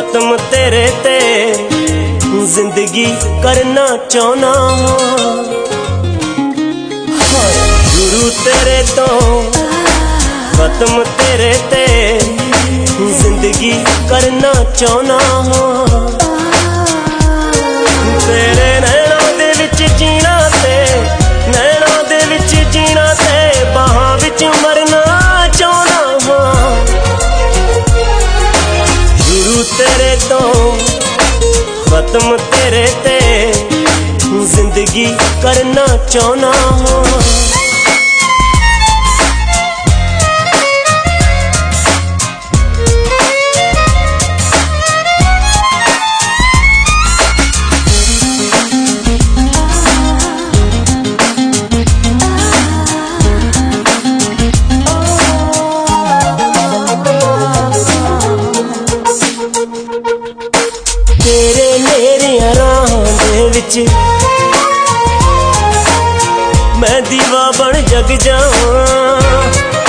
खत्म तेरे ते जिंदगी करना चाहना गुरु तेरे तो खत्म तेरे ते जिंदगी करना चाहना तेरे नैना दे विच जीना ते नैना दे विच जीना ते बाहां विच मरना चाहना गुरु तेरे तो खत्म तेरे ते जिंदगी करना चाहना तेरे मेरिया राहां दे विच मैं दीवा बन जग जावां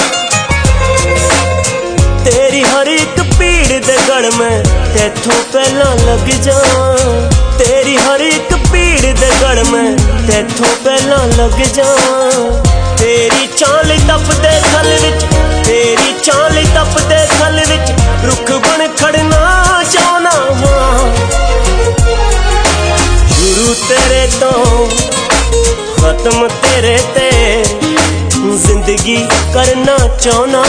तेरी हर एक पीड़ दे गढ़ में तैथों पहला लग जावां तेरी हर एक पीड़ दे गढ़ में तैथों पहला लग जावां तेरी चाल तपदे थल विच तेरी चाल तपदे थल विच रुख बन खड़ना चाहना गुरु तेरे तो खत्म तेरे ते जिंदगी करना चाहना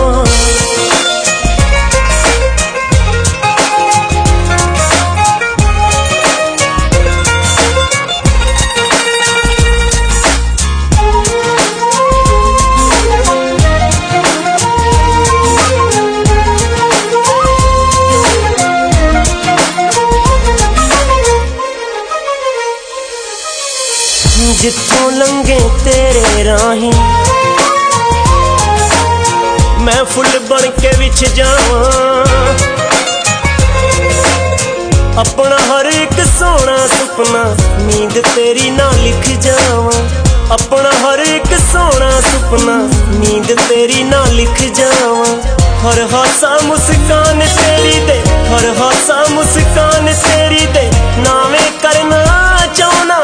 जिथों लंघे तेरे राही मैं फुल बन के विछ जावां अपना हर एक सोना सुपना नींद तेरी ना लिख जावां अपना हर एक सोना सुपना नींद तेरी ना लिख जावां हर हासा मुस्कान तेरी दे हर हासा मुस्कान तेरी दे नावे करना चाहना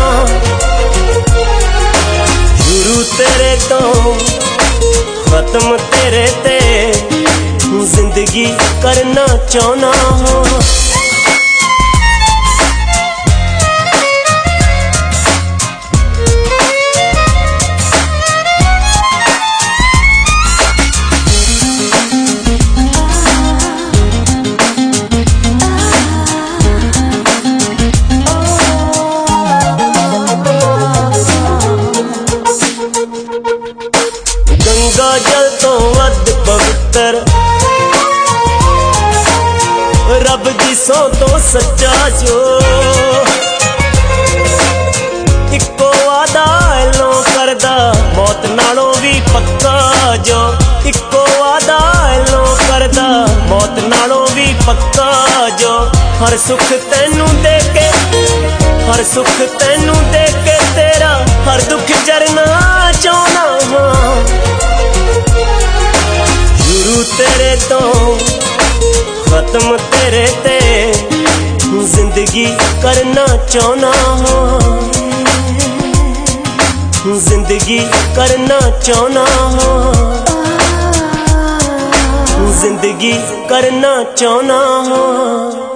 गुरु तेरे तो खत्म तेरे ते जिंदगी करना चाहना गंगा जल तो वध पवित्र रब दी सौ तो सच्चा जो इको वादा एलों करदा मौत नालों भी पक्का जो इको वादा एलों करदा मौत नालों भी पक्का जो हर सुख तैनू दे के हर सुख तैनू दे के तेरा हर दुख जरना चाहना गुरु तेरे तो खत्म तेरे ते जिंदगी करना चाहना जिंदगी करना चाहना जिंदगी करना चाहना